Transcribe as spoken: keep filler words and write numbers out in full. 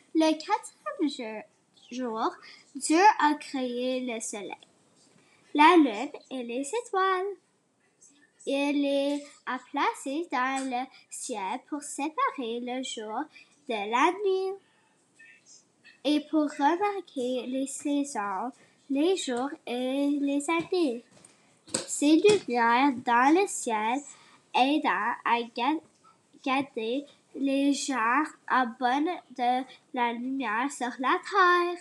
Le quatrième jour, Dieu a créé le soleil, la lune et les étoiles. Il les a placés dans le ciel pour séparer le jour de la nuit et pour remarquer les saisons, les jours et les années. Ces lumières dans le ciel aident à garder les gens en bonne de la lumière sur la terre.